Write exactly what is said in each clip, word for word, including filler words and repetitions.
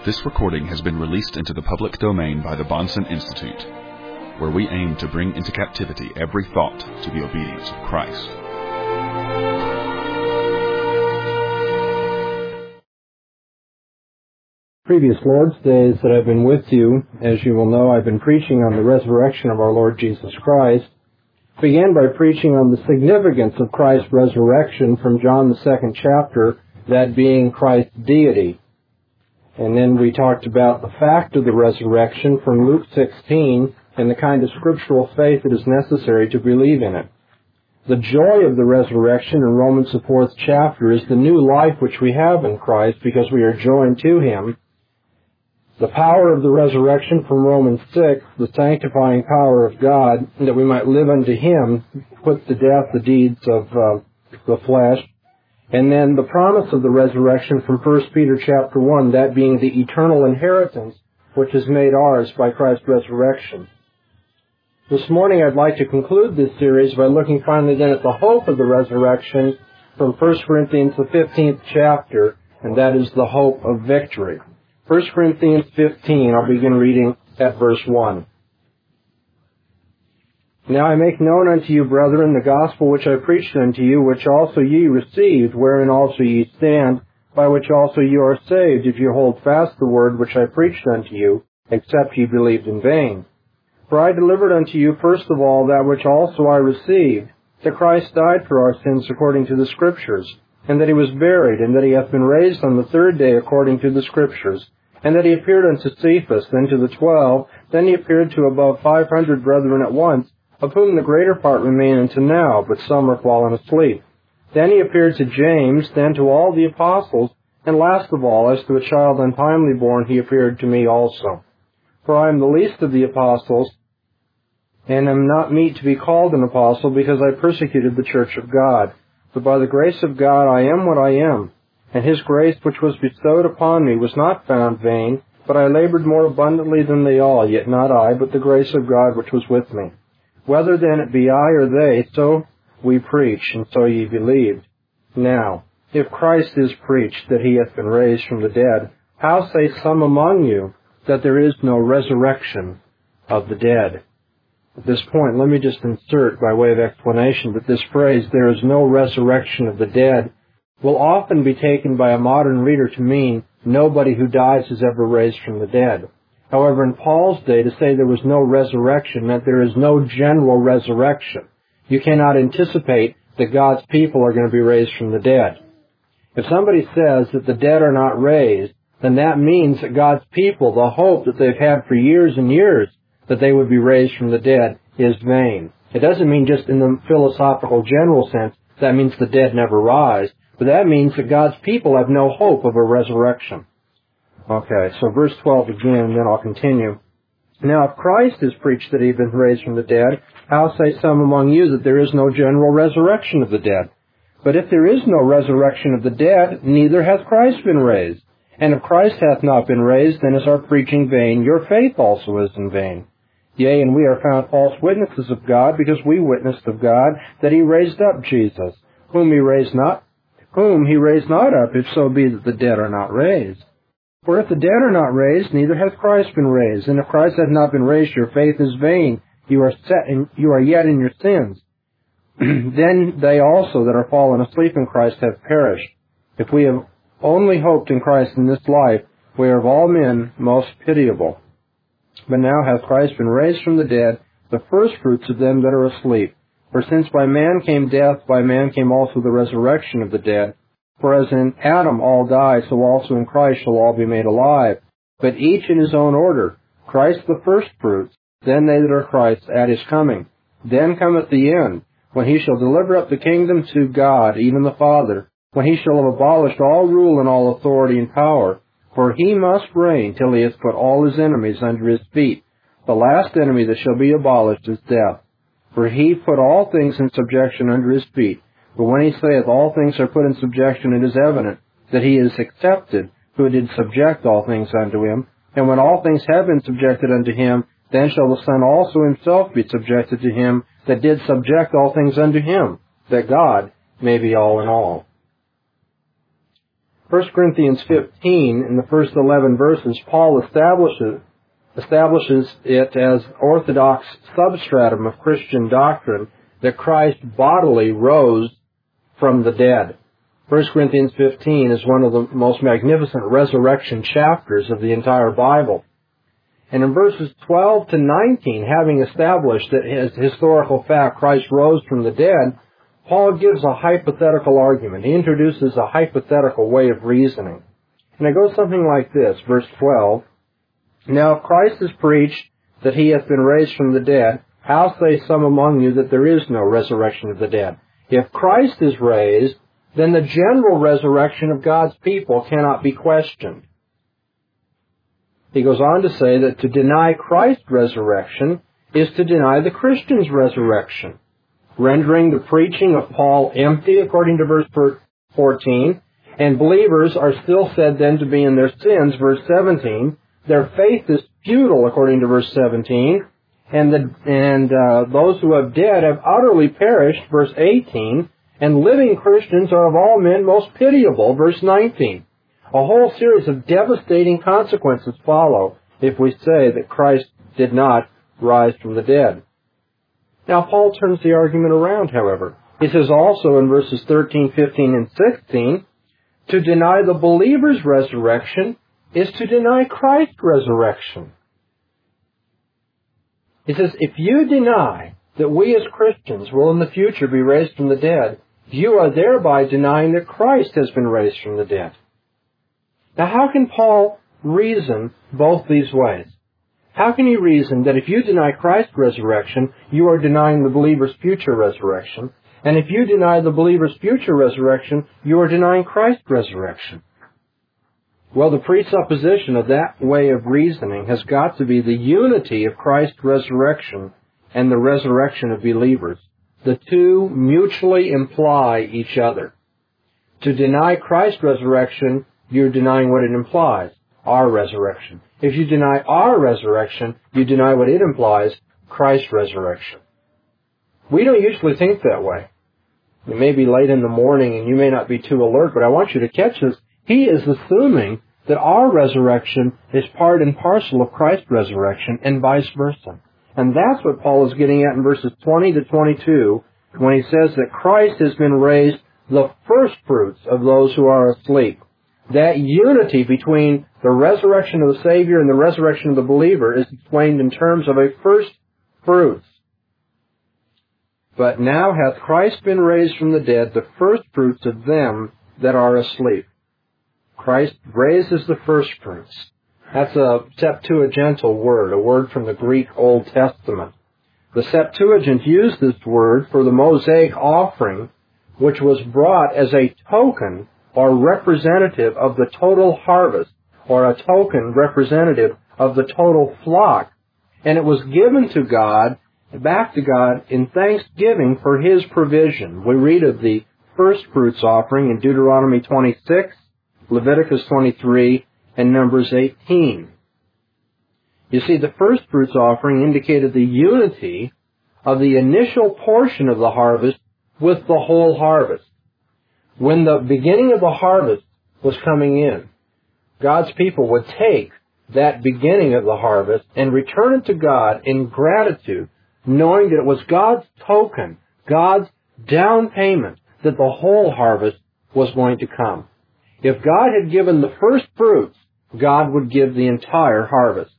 This recording has been released into the public domain by the Bahnsen Institute, where we aim to bring into captivity every thought to the obedience of Christ. Previous Lord's Days that I've been with you, as you will know, I've been preaching on the resurrection of our Lord Jesus Christ. Began by preaching on the significance of Christ's resurrection from John the second chapter, that being Christ's deity. And then we talked about the fact of the resurrection from Luke sixteen and the kind of scriptural faith that is necessary to believe in it. The joy of the resurrection in Romans the fourth chapter is the new life which we have in Christ because we are joined to Him. The power of the resurrection from Romans six, the sanctifying power of God, that we might live unto Him, put to death the deeds of uh, the flesh. And then the promise of the resurrection from First Peter chapter one, that being the eternal inheritance which is made ours by Christ's resurrection. This morning I'd like to conclude this series by looking finally then at the hope of the resurrection from First Corinthians the fifteenth chapter, and that is the hope of victory. First Corinthians fifteen, I'll begin reading at verse one. Now I make known unto you, brethren, the gospel which I preached unto you, which also ye received, wherein also ye stand, by which also you are saved, if you hold fast the word which I preached unto you, except ye believed in vain. For I delivered unto you first of all that which also I received, that Christ died for our sins according to the Scriptures, and that He was buried, and that He hath been raised on the third day according to the Scriptures, and that He appeared unto Cephas, then to the twelve, then He appeared to above five hundred brethren at once, of whom the greater part remain unto now, but some are fallen asleep. Then He appeared to James, then to all the apostles, and last of all, as to a child untimely born, He appeared to me also. For I am the least of the apostles, and am not meet to be called an apostle, because I persecuted the church of God. But by the grace of God I am what I am, and His grace which was bestowed upon me was not found vain, but I labored more abundantly than they all, yet not I, but the grace of God which was with me. Whether then it be I or they, so we preach, and so ye believed. Now, if Christ is preached that He hath been raised from the dead, how say some among you that there is no resurrection of the dead? At this point, let me just insert by way of explanation that this phrase, there is no resurrection of the dead, will often be taken by a modern reader to mean nobody who dies is ever raised from the dead. However, in Paul's day, to say there was no resurrection meant there is no general resurrection. You cannot anticipate that God's people are going to be raised from the dead. If somebody says that the dead are not raised, then that means that God's people, the hope that they've had for years and years that they would be raised from the dead, is vain. It doesn't mean just in the philosophical general sense, that means the dead never rise, but that means that God's people have no hope of a resurrection. Okay, so verse twelve again, and then I'll continue. Now, if Christ is preached that He hath been raised from the dead, how say some among you that there is no general resurrection of the dead? But if there is no resurrection of the dead, neither hath Christ been raised. And if Christ hath not been raised, then is our preaching vain, your faith also is in vain. Yea, and we are found false witnesses of God, because we witnessed of God that He raised up Jesus, whom He raised not, whom He raised not up, if so be that the dead are not raised. For if the dead are not raised, neither hath Christ been raised. And if Christ hath not been raised, your faith is vain. You are set in, you are yet in your sins. Then they also that are fallen asleep in Christ have perished. If we have only hoped in Christ in this life, we are of all men most pitiable. But now hath Christ been raised from the dead, the firstfruits of them that are asleep. For since by man came death, by man came also the resurrection of the dead. For as in Adam all die, so also in Christ shall all be made alive. But each in his own order. Christ the firstfruits, then they that are Christ's at His coming. Then cometh the end, when He shall deliver up the kingdom to God, even the Father, when He shall have abolished all rule and all authority and power. For He must reign till He hath put all His enemies under His feet. The last enemy that shall be abolished is death. For He put all things in subjection under His feet. But when He saith all things are put in subjection, it is evident that He is accepted, who did subject all things unto Him. And when all things have been subjected unto Him, then shall the Son also Himself be subjected to Him that did subject all things unto Him, that God may be all in all. First Corinthians fifteen, in the first eleven verses, Paul establishes, establishes it as orthodox substratum of Christian doctrine that Christ bodily rose from the dead. First Corinthians fifteen is one of the most magnificent resurrection chapters of the entire Bible. And in verses twelve to nineteen, having established that as historical fact Christ rose from the dead, Paul gives a hypothetical argument. He introduces a hypothetical way of reasoning. And it goes something like this, verse twelve. Now if Christ is preached that he hath been raised from the dead, how say some among you that there is no resurrection of the dead? If Christ is raised, then the general resurrection of God's people cannot be questioned. He goes on to say that to deny Christ's resurrection is to deny the Christian's resurrection, rendering the preaching of Paul empty, according to verse fourteen, and believers are still said then to be in their sins, verse seventeen. Their faith is futile, according to verse seventeen, and, the, and uh, those who have dead have utterly perished, verse eighteen, and living Christians are of all men most pitiable, verse nineteen. A whole series of devastating consequences follow if we say that Christ did not rise from the dead. Now, Paul turns the argument around, however. He says also in verses thirteen, fifteen, and sixteen, to deny the believer's resurrection is to deny Christ's resurrection. He says, if you deny that we as Christians will in the future be raised from the dead, you are thereby denying that Christ has been raised from the dead. Now, how can Paul reason both these ways? How can he reason that if you deny Christ's resurrection, you are denying the believer's future resurrection, and if you deny the believer's future resurrection, you are denying Christ's resurrection? Well, the presupposition of that way of reasoning has got to be the unity of Christ's resurrection and the resurrection of believers. The two mutually imply each other. To deny Christ's resurrection, you're denying what it implies, our resurrection. If you deny our resurrection, you deny what it implies, Christ's resurrection. We don't usually think that way. It may be late in the morning and you may not be too alert, but I want you to catch this. He is assuming that our resurrection is part and parcel of Christ's resurrection and vice versa. And that's what Paul is getting at in verses twenty to twenty-two when he says that Christ has been raised the first fruits of those who are asleep. That unity between the resurrection of the Savior and the resurrection of the believer is explained in terms of a first fruits. But now hath Christ been raised from the dead, the first fruits of them that are asleep. Christ raises the first fruits. That's a Septuagintal word, a word from the Greek Old Testament. The Septuagint used this word for the Mosaic offering, which was brought as a token or representative of the total harvest, or a token representative of the total flock. And it was given to God, back to God, in thanksgiving for His provision. We read of the first fruits offering in Deuteronomy twenty-six, Leviticus twenty-three, and Numbers eighteen. You see, the first fruits offering indicated the unity of the initial portion of the harvest with the whole harvest. When the beginning of the harvest was coming in, God's people would take that beginning of the harvest and return it to God in gratitude, knowing that it was God's token, God's down payment, that the whole harvest was going to come. If God had given the first fruits, God would give the entire harvest.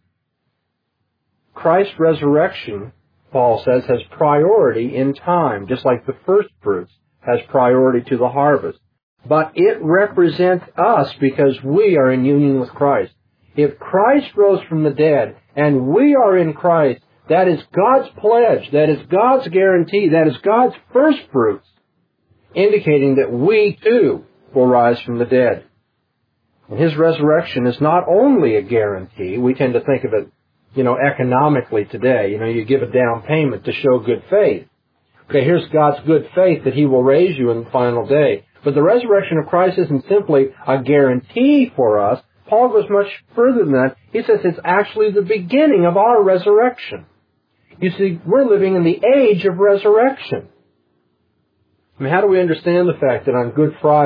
Christ's resurrection, Paul says, has priority in time, just like the first fruits has priority to the harvest. But it represents us because we are in union with Christ. If Christ rose from the dead and we are in Christ, that is God's pledge, that is God's guarantee, that is God's first fruits, indicating that we too will rise from the dead. And His resurrection is not only a guarantee. We tend to think of it, you know, economically today. You know, you give a down payment to show good faith. Okay, here's God's good faith that He will raise you in the final day. But the resurrection of Christ isn't simply a guarantee for us. Paul goes much further than that. He says it's actually the beginning of our resurrection. You see, we're living in the age of resurrection. I mean, how do we understand the fact that on Good Friday,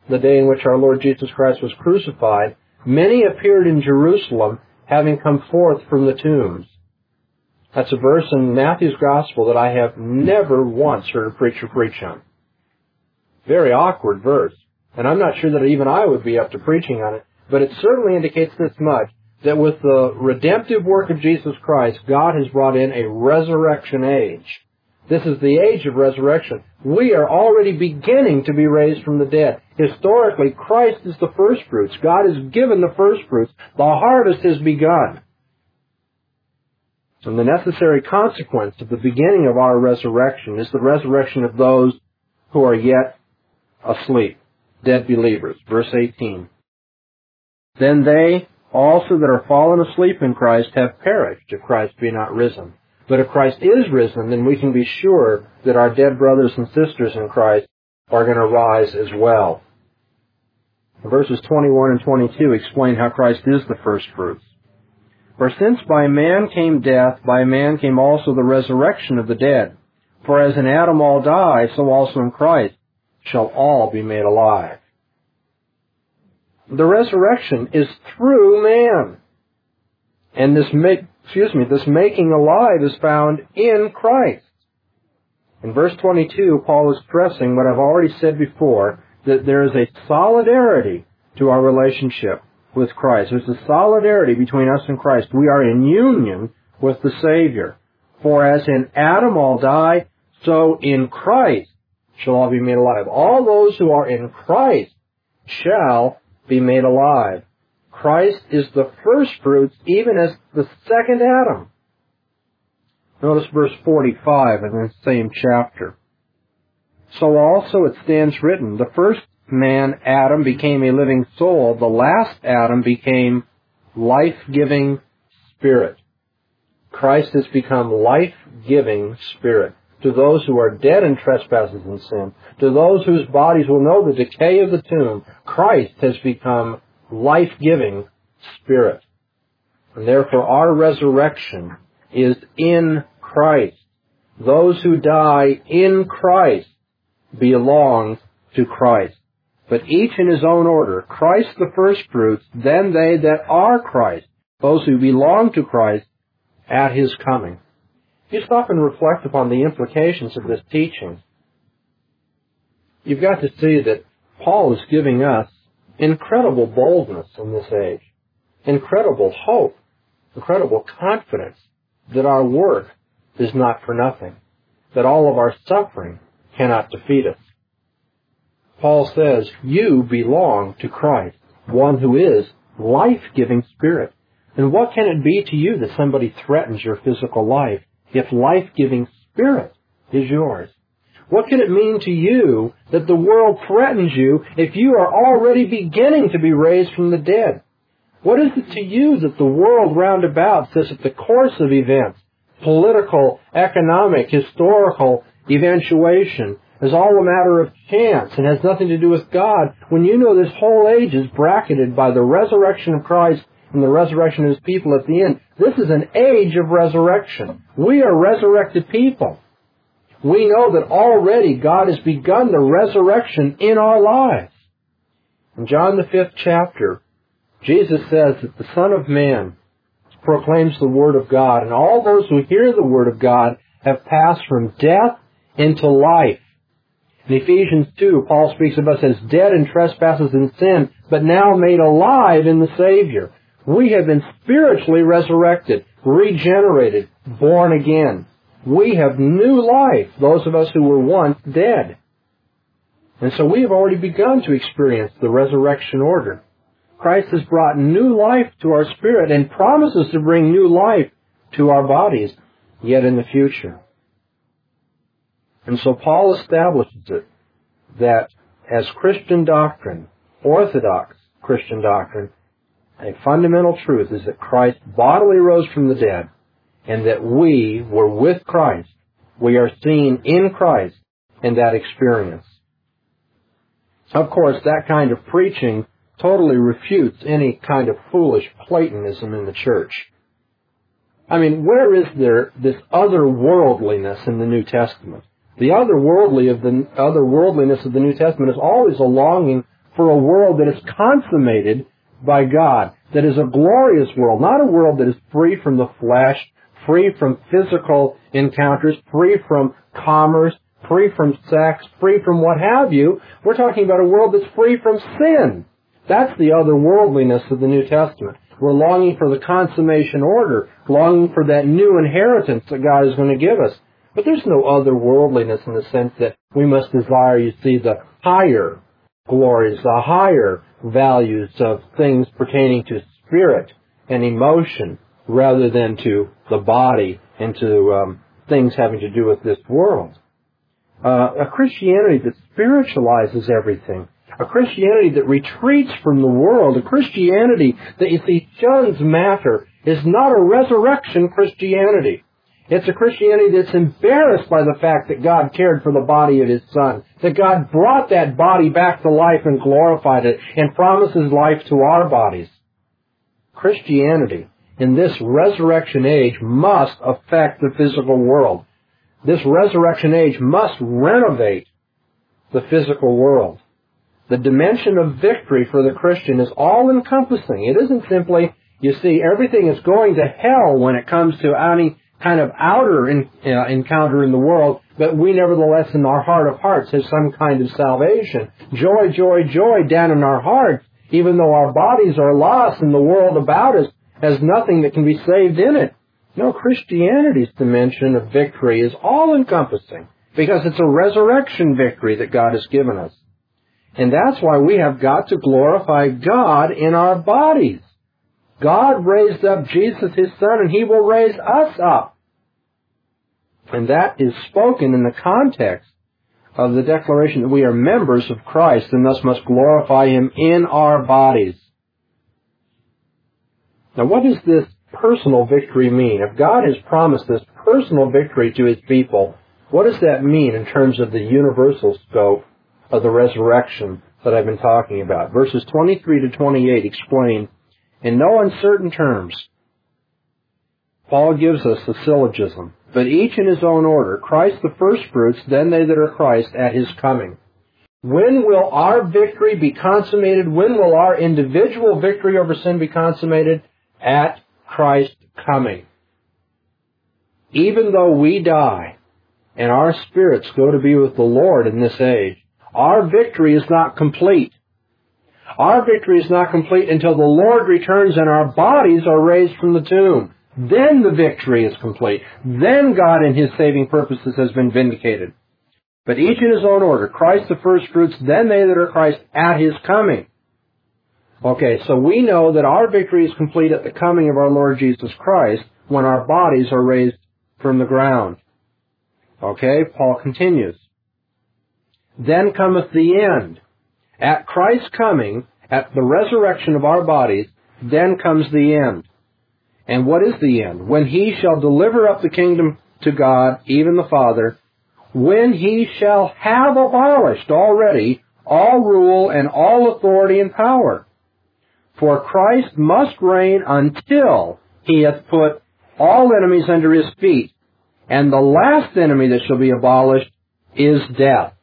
the day in which our Lord Jesus Christ was crucified, many appeared in Jerusalem, having come forth from the tombs. That's a verse in Matthew's Gospel that I have never once heard a preacher preach on. Very awkward verse. And I'm not sure that even I would be up to preaching on it, but it certainly indicates this much, that with the redemptive work of Jesus Christ, God has brought in a resurrection age. This is the age of resurrection. We are already beginning to be raised from the dead. Historically, Christ is the first fruits. God has given the first fruits. The harvest has begun. And the necessary consequence of the beginning of our resurrection is the resurrection of those who are yet asleep, dead believers. Verse eighteen. Then they also that are fallen asleep in Christ have perished, if Christ be not risen. But if Christ is risen, then we can be sure that our dead brothers and sisters in Christ are going to rise as well. Verses twenty-one and twenty-two explain how Christ is the first fruits. For since by man came death, by man came also the resurrection of the dead. For as in Adam all die, so also in Christ shall all be made alive. The resurrection is through man. And this make, excuse me, this making alive is found in Christ. In verse twenty-two, Paul is stressing what I've already said before, that there is a solidarity to our relationship with Christ. There's a solidarity between us and Christ. We are in union with the Savior. For as in Adam all die, so in Christ shall all be made alive. All those who are in Christ shall be made alive. Christ is the first fruits, even as the second Adam. Notice verse forty-five in the same chapter. So also it stands written, the first man, Adam, became a living soul. The last Adam became life-giving spirit. Christ has become life-giving spirit. To those who are dead in trespasses and sin, to those whose bodies will know the decay of the tomb, Christ has become life-giving spirit. And therefore our resurrection is in Christ. Those who die in Christ belong to Christ. But each in his own order. Christ the first fruits, then they that are Christ, those who belong to Christ at his coming. You stop and reflect upon the implications of this teaching. You've got to see that Paul is giving us incredible boldness in this age, incredible hope, incredible confidence that our work is not for nothing, that all of our suffering cannot defeat us. Paul says, you belong to Christ, one who is life-giving spirit. And what can it be to you that somebody threatens your physical life if life-giving spirit is yours? What can it mean to you that the world threatens you if you are already beginning to be raised from the dead? What is it to you that the world round about says that the course of events, political, economic, historical eventuation, is all a matter of chance and has nothing to do with God, when you know this whole age is bracketed by the resurrection of Christ and the resurrection of his people at the end? This is an age of resurrection. We are resurrected people. We know that already God has begun the resurrection in our lives. In John the fifth chapter, Jesus says that the Son of Man proclaims the Word of God, and all those who hear the Word of God have passed from death into life. In Ephesians two, Paul speaks of us as dead in trespasses and sin, but now made alive in the Savior. We have been spiritually resurrected, regenerated, born again. We have new life, those of us who were once dead. And so we have already begun to experience the resurrection order. Christ has brought new life to our spirit and promises to bring new life to our bodies yet in the future. And so Paul establishes it that as Christian doctrine, orthodox Christian doctrine, a fundamental truth is that Christ bodily rose from the dead and that we were with Christ. We are seen in Christ in that experience. Of course, that kind of preaching totally refutes any kind of foolish Platonism in the church. I mean, where is there this otherworldliness in the New Testament? The otherworldly of the otherworldliness of the New Testament is always a longing for a world that is consummated by God, that is a glorious world, not a world that is free from the flesh, free from physical encounters, free from commerce, free from sex, free from what have you. We're talking about a world that's free from sin. That's the otherworldliness of the New Testament. We're longing for the consummation order, longing for that new inheritance that God is going to give us. But there's no otherworldliness in the sense that we must desire, you see, the higher glories, the higher values of things pertaining to spirit and emotion rather than to the body and to um, things having to do with this world. Uh, a Christianity that spiritualizes everything, a Christianity that retreats from the world, a Christianity that, you see, shuns matter, is not a resurrection Christianity. It's a Christianity that's embarrassed by the fact that God cared for the body of His Son, that God brought that body back to life and glorified it and promises life to our bodies. Christianity in this resurrection age must affect the physical world. This resurrection age must renovate the physical world. The dimension of victory for the Christian is all-encompassing. It isn't simply, you see, everything is going to hell when it comes to any kind of outer in, uh, encounter in the world, but we nevertheless in our heart of hearts have some kind of salvation. Joy, joy, joy down in our hearts, even though our bodies are lost and the world about us has nothing that can be saved in it. No, Christianity's dimension of victory is all-encompassing because it's a resurrection victory that God has given us. And that's why we have got to glorify God in our bodies. God raised up Jesus, His Son, and He will raise us up. And that is spoken in the context of the declaration that we are members of Christ and thus must glorify Him in our bodies. Now, what does this personal victory mean? If God has promised this personal victory to His people, what does that mean in terms of the universal scope of the resurrection that I've been talking about? Verses twenty-three to twenty-eight explain, in no uncertain terms, Paul gives us the syllogism, but each in his own order, Christ the firstfruits, then they that are Christ at His coming. When will our victory be consummated? When will our individual victory over sin be consummated? At Christ's coming. Even though we die and our spirits go to be with the Lord in this age, our victory is not complete. Our victory is not complete until the Lord returns and our bodies are raised from the tomb. Then the victory is complete. Then God in His saving purposes has been vindicated. But each in his own order, Christ the firstfruits, then they that are Christ at His coming. Okay, so we know that our victory is complete at the coming of our Lord Jesus Christ when our bodies are raised from the ground. Okay, Paul continues. Then cometh the end. At Christ's coming, at the resurrection of our bodies, then comes the end. And what is the end? When He shall deliver up the kingdom to God, even the Father, when He shall have abolished already all rule and all authority and power. For Christ must reign until He hath put all enemies under His feet, and the last enemy that shall be abolished is death.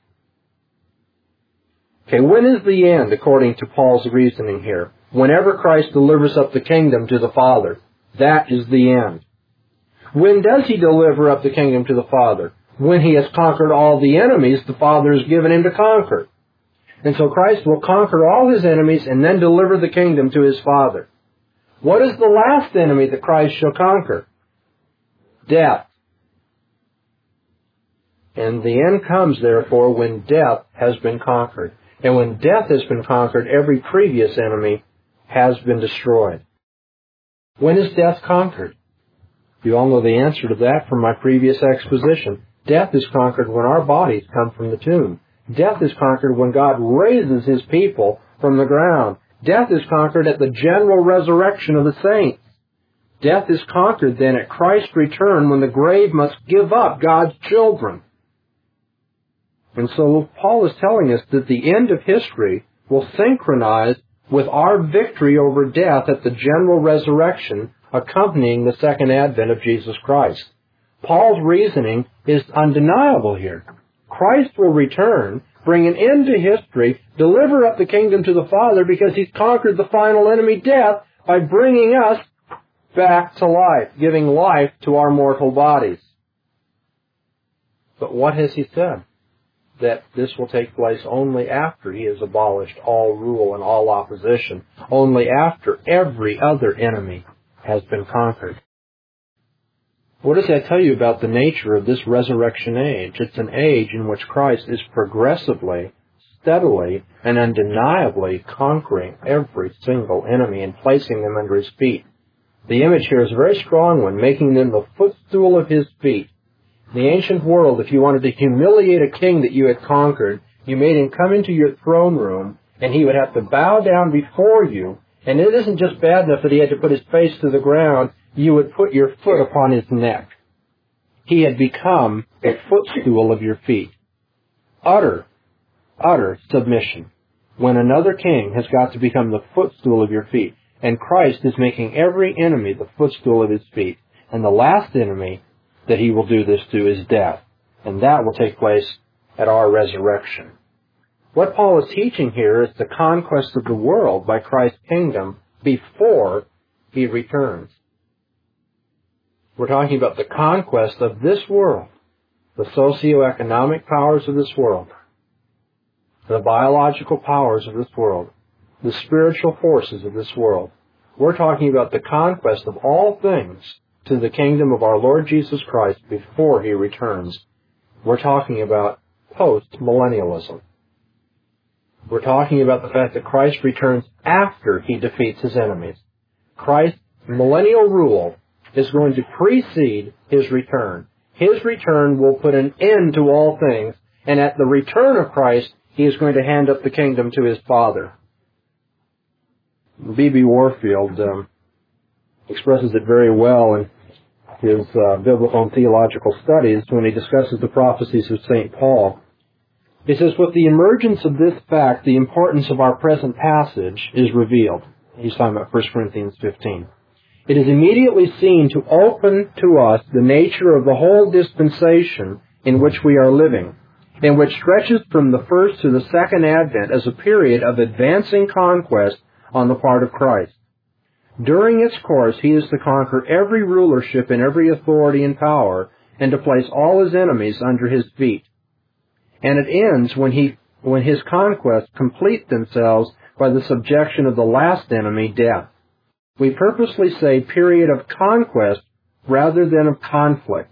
Okay, when is the end, according to Paul's reasoning here? Whenever Christ delivers up the kingdom to the Father, that is the end. When does He deliver up the kingdom to the Father? When He has conquered all the enemies the Father has given Him to conquer. And so Christ will conquer all His enemies and then deliver the kingdom to His Father. What is the last enemy that Christ shall conquer? Death. And the end comes, therefore, when death has been conquered. And when death has been conquered, every previous enemy has been destroyed. When is death conquered? You all know the answer to that from my previous exposition. Death is conquered when our bodies come from the tomb. Death is conquered when God raises His people from the ground. Death is conquered at the general resurrection of the saints. Death is conquered then at Christ's return when the grave must give up God's children. And so Paul is telling us that the end of history will synchronize with our victory over death at the general resurrection accompanying the second advent of Jesus Christ. Paul's reasoning is undeniable here. Christ will return, bring an end to history, deliver up the kingdom to the Father, because he's conquered the final enemy, death, by bringing us back to life, giving life to our mortal bodies. But what has he said? That this will take place only after he has abolished all rule and all opposition, only after every other enemy has been conquered. What does that tell you about the nature of this resurrection age? It's an age in which Christ is progressively, steadily, and undeniably conquering every single enemy and placing them under his feet. The image here is a very strong one, making them the footstool of his feet. In the ancient world, if you wanted to humiliate a king that you had conquered, you made him come into your throne room, and he would have to bow down before you. And it isn't just bad enough that he had to put his face to the ground. You would put your foot upon his neck. He had become the footstool of your feet. Utter, utter submission. When another king has got to become the footstool of your feet, and Christ is making every enemy the footstool of his feet, and the last enemy that he will do this to is death, and that will take place at our resurrection. What Paul is teaching here is the conquest of the world by Christ's kingdom before he returns. We're talking about the conquest of this world, the socioeconomic powers of this world, the biological powers of this world, the spiritual forces of this world. We're talking about the conquest of all things to the kingdom of our Lord Jesus Christ before he returns. We're talking about post-millennialism. We're talking about the fact that Christ returns after he defeats his enemies. Christ's millennial rule is going to precede his return. His return will put an end to all things, and at the return of Christ, he is going to hand up the kingdom to his Father. B B Warfield um, expresses it very well in his uh, biblical and theological studies when he discusses the prophecies of Saint Paul. He says, with the emergence of this fact, the importance of our present passage is revealed. He's talking about First Corinthians fifteen. It is immediately seen to open to us the nature of the whole dispensation in which we are living, and which stretches from the first to the second advent as a period of advancing conquest on the part of Christ. During its course, he is to conquer every rulership and every authority and power, and to place all his enemies under his feet. And it ends when he, when his conquests complete themselves by the subjection of the last enemy, death. We purposely say period of conquest rather than of conflict.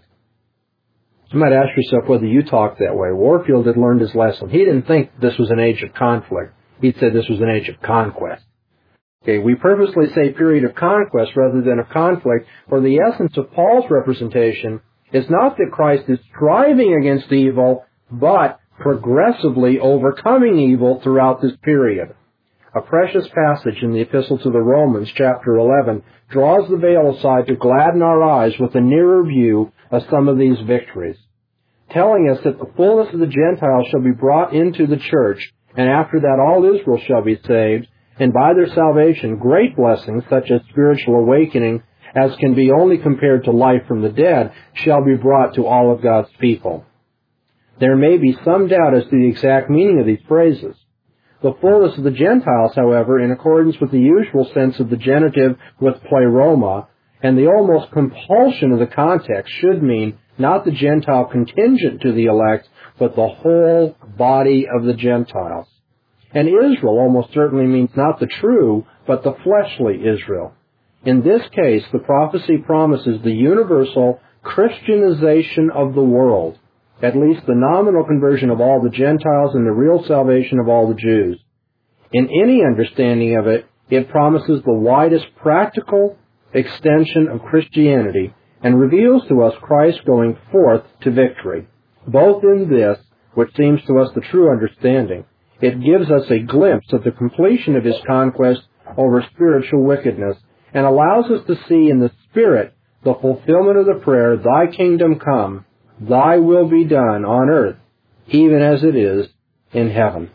You might ask yourself whether you talk that way. Warfield had learned his lesson. He didn't think this was an age of conflict. He said this was an age of conquest. Okay, we purposely say period of conquest rather than of conflict, for the essence of Paul's representation is not that Christ is striving against evil, but progressively overcoming evil throughout this period. A precious passage in the Epistle to the Romans, chapter eleven, draws the veil aside to gladden our eyes with a nearer view of some of these victories, telling us that the fullness of the Gentiles shall be brought into the church, and after that all Israel shall be saved, and by their salvation great blessings, such as spiritual awakening, as can be only compared to life from the dead, shall be brought to all of God's people. There may be some doubt as to the exact meaning of these phrases. The fullness of the Gentiles, however, in accordance with the usual sense of the genitive with pleroma, and the almost compulsion of the context, should mean not the Gentile contingent to the elect, but the whole body of the Gentiles. And Israel almost certainly means not the true, but the fleshly Israel. In this case, the prophecy promises the universal Christianization of the world, at least the nominal conversion of all the Gentiles and the real salvation of all the Jews. In any understanding of it, it promises the widest practical extension of Christianity and reveals to us Christ going forth to victory. Both in this, which seems to us the true understanding, it gives us a glimpse of the completion of his conquest over spiritual wickedness and allows us to see in the Spirit the fulfillment of the prayer, Thy kingdom come, Thy will be done on earth, even as it is in heaven.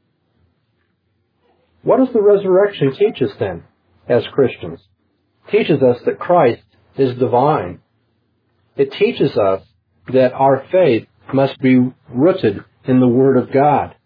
What does the resurrection teach us then, as Christians? It teaches us that Christ is divine. It teaches us that our faith must be rooted in the Word of God.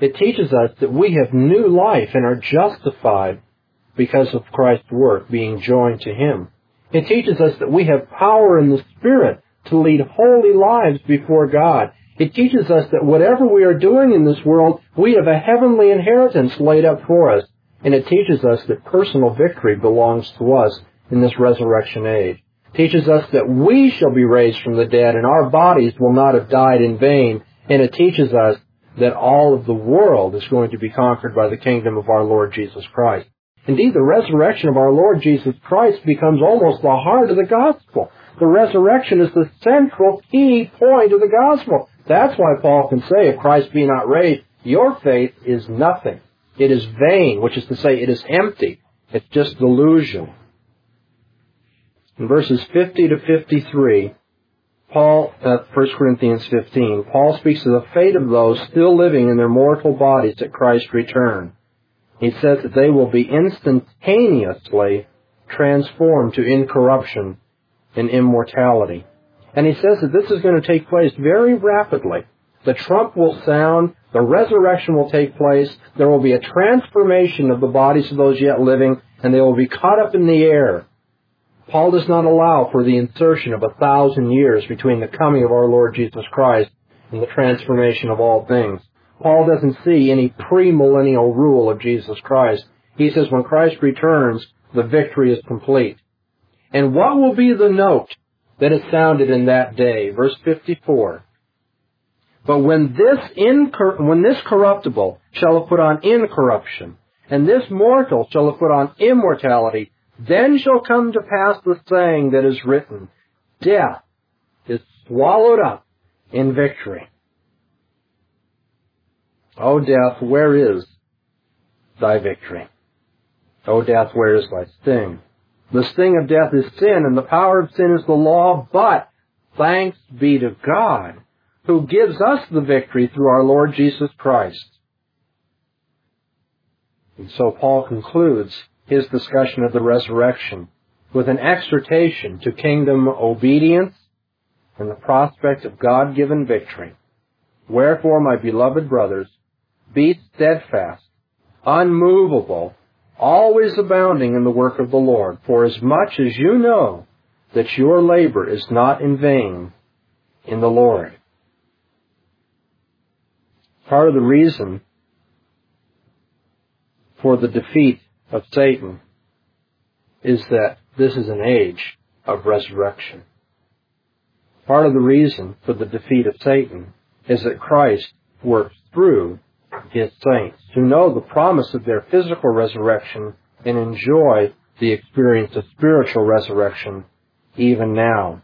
It teaches us that we have new life and are justified because of Christ's work being joined to Him. It teaches us that we have power in the Spirit to lead holy lives before God. It teaches us that whatever we are doing in this world, we have a heavenly inheritance laid up for us. And it teaches us that personal victory belongs to us in this resurrection age. It teaches us that we shall be raised from the dead and our bodies will not have died in vain. And it teaches us that all of the world is going to be conquered by the kingdom of our Lord Jesus Christ. Indeed, the resurrection of our Lord Jesus Christ becomes almost the heart of the gospel. The resurrection is the central key point of the gospel. That's why Paul can say, if Christ be not raised, your faith is nothing. It is vain, which is to say, it is empty. It's just delusion. In verses fifty to fifty-three, Paul, uh, First Corinthians fifteen, Paul speaks of the fate of those still living in their mortal bodies at Christ's return. He says that they will be instantaneously transformed to incorruption and immortality. And he says that this is going to take place very rapidly. The trump will sound, the resurrection will take place, there will be a transformation of the bodies of those yet living, and they will be caught up in the air. Paul does not allow for the insertion of a thousand years between the coming of our Lord Jesus Christ and the transformation of all things. Paul doesn't see any premillennial rule of Jesus Christ. He says when Christ returns, the victory is complete. And what will be the note that is sounded in that day? Verse fifty-four. But when this incor- when this corruptible shall have put on incorruption, and this mortal shall have put on immortality, then shall come to pass the saying that is written, death is swallowed up in victory. O death, where is thy victory? O death, where is thy sting? The sting of death is sin, and the power of sin is the law, but thanks be to God, who gives us the victory through our Lord Jesus Christ. And so Paul concludes his discussion of the resurrection with an exhortation to kingdom obedience and the prospect of God-given victory. Wherefore, my beloved brothers, be steadfast, unmovable, always abounding in the work of the Lord, for as much as you know that your labor is not in vain in the Lord. Part of the reason for the defeat of Satan is that this is an age of resurrection. Part of the reason for the defeat of Satan is that Christ works through His saints who know the promise of their physical resurrection and enjoy the experience of spiritual resurrection even now.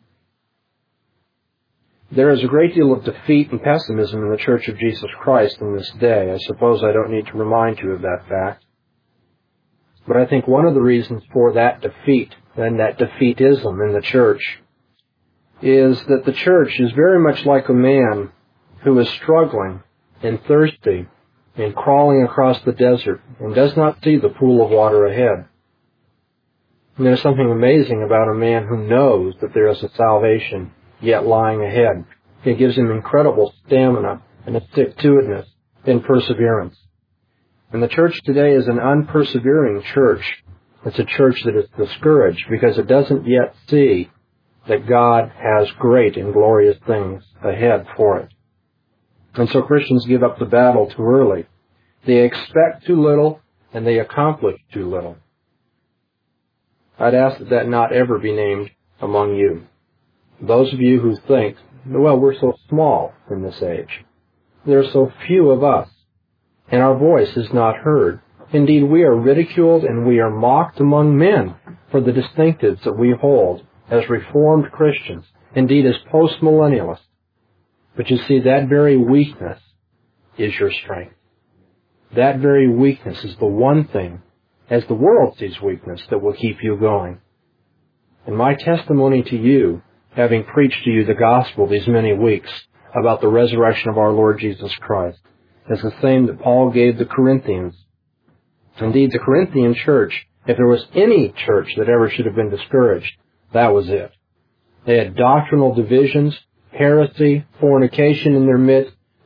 There is a great deal of defeat and pessimism in the Church of Jesus Christ in this day. I suppose I don't need to remind you of that fact. But I think one of the reasons for that defeat and that defeatism in the church is that the church is very much like a man who is struggling and thirsty and crawling across the desert and does not see the pool of water ahead. And there's something amazing about a man who knows that there is a salvation yet lying ahead. It gives him incredible stamina and a stick-to-itness and perseverance. And the church today is an unpersevering church. It's a church that is discouraged because it doesn't yet see that God has great and glorious things ahead for it. And so Christians give up the battle too early. They expect too little and they accomplish too little. I'd ask that that not ever be named among you. Those of you who think, well, we're so small in this age. There are so few of us, and our voice is not heard. Indeed, we are ridiculed and we are mocked among men for the distinctives that we hold as Reformed Christians, indeed as postmillennialists. But you see, that very weakness is your strength. That very weakness is the one thing, as the world sees weakness, that will keep you going. And my testimony to you, having preached to you the gospel these many weeks about the resurrection of our Lord Jesus Christ, is the same that Paul gave the Corinthians. Indeed, the Corinthian church, if there was any church that ever should have been discouraged, that was it. They had doctrinal divisions, heresy, fornication in their midst.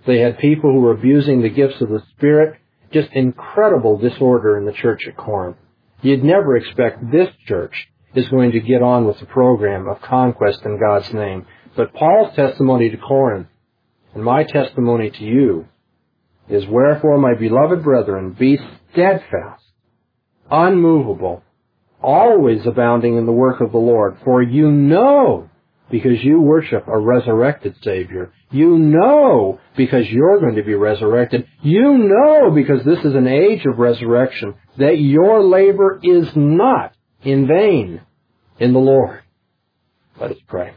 They had people who were abusing the gifts of the Spirit. Just incredible disorder in the church at Corinth. You'd never expect this church is going to get on with the program of conquest in God's name. But Paul's testimony to Corinth, and my testimony to you, is, wherefore, my beloved brethren, be steadfast, unmovable, always abounding in the work of the Lord. For you know, because you worship a resurrected Savior. You know, because you're going to be resurrected. You know, because this is an age of resurrection, that your labor is not in vain in the Lord. Let us pray.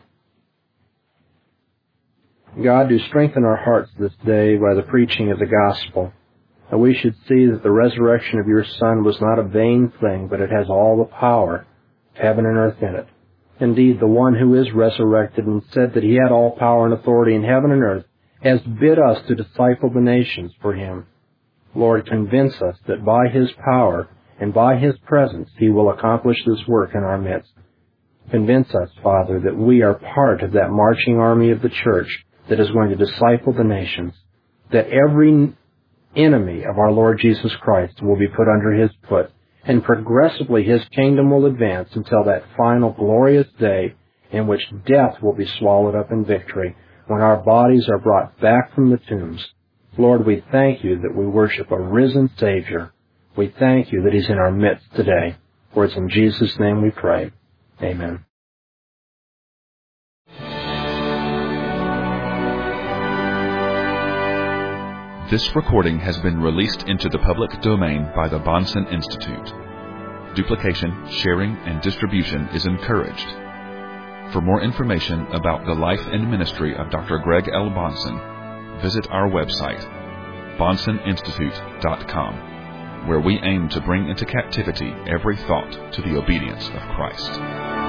God, do strengthen our hearts this day by the preaching of the gospel, that we should see that the resurrection of your Son was not a vain thing, but it has all the power of heaven and earth in it. Indeed, the one who is resurrected and said that he had all power and authority in heaven and earth has bid us to disciple the nations for him. Lord, convince us that by his power and by his presence he will accomplish this work in our midst. Convince us, Father, that we are part of that marching army of the church that is going to disciple the nations, that every enemy of our Lord Jesus Christ will be put under his foot, and progressively his kingdom will advance until that final glorious day in which death will be swallowed up in victory, when our bodies are brought back from the tombs. Lord, we thank you that we worship a risen Savior. We thank you that he's in our midst today. For it's in Jesus' name we pray. Amen. This recording has been released into the public domain by the Bahnsen Institute. Duplication, sharing, and distribution is encouraged. For more information about the life and ministry of Doctor Greg L. Bahnsen, visit our website, bahnsen institute dot com, where we aim to bring into captivity every thought to the obedience of Christ.